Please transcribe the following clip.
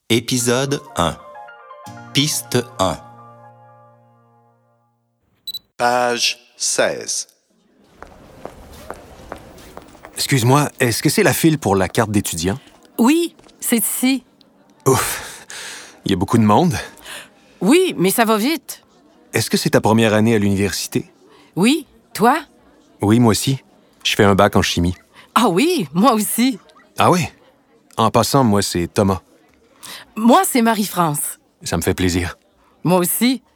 Épisode 1. Piste 1. Page 16. Excuse-moi, est-ce que c'est la file pour la carte d'étudiant? Oui, c'est ici. Ouf! Il y a beaucoup de monde. Oui, mais ça va vite. Est-ce que c'est ta première année à l'université? Oui, toi? Oui, moi aussi. Je fais un bac en chimie. Ah oui, moi aussi. Ah oui? En passant, moi, c'est Thomas. Moi, c'est Marie-France. Ça me fait plaisir. Moi aussi.